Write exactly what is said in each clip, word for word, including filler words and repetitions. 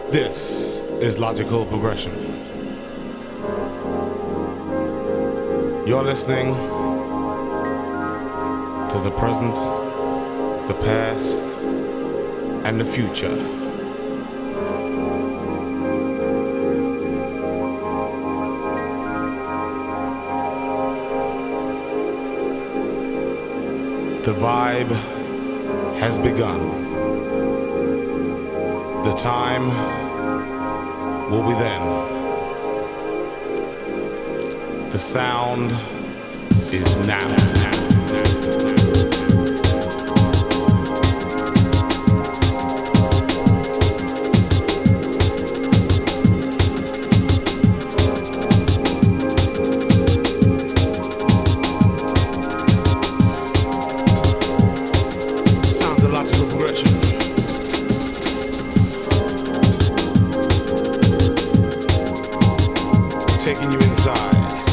This is Logical Progression. You're listening to the present, the past, and the future. The vibe has begun. The time will be then. The sound is now. Sounds of logical progression. Taking you inside,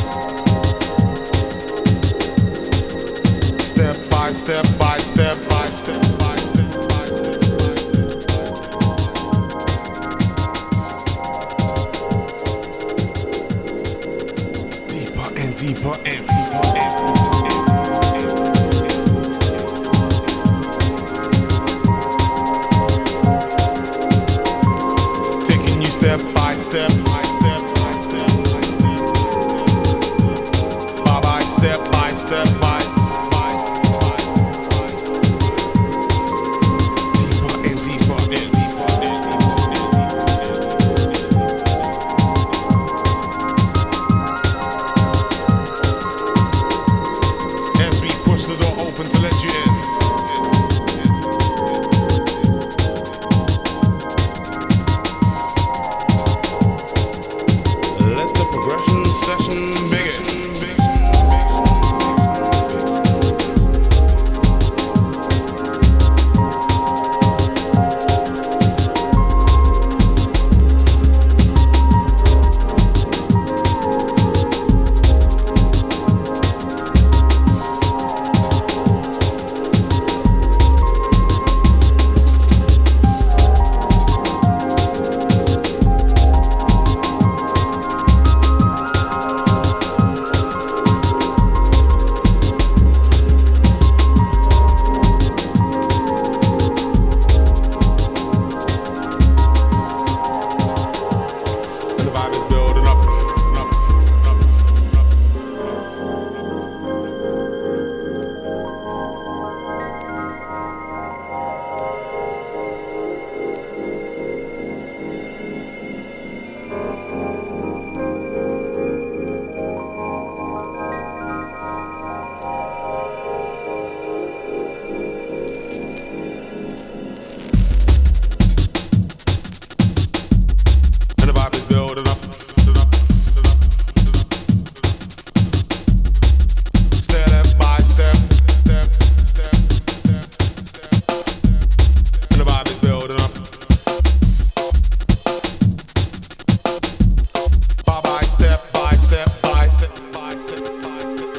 step by step by step by step by step by step by step. Deeper and deeper and deeper and deeper. Taking you step by step by step by step. Step by step by, by, by, by. Deeper and deeper and deeper and deeper and deeper. As we push the door open to let you in. Let the progression session begin. Step by step by step by step by step.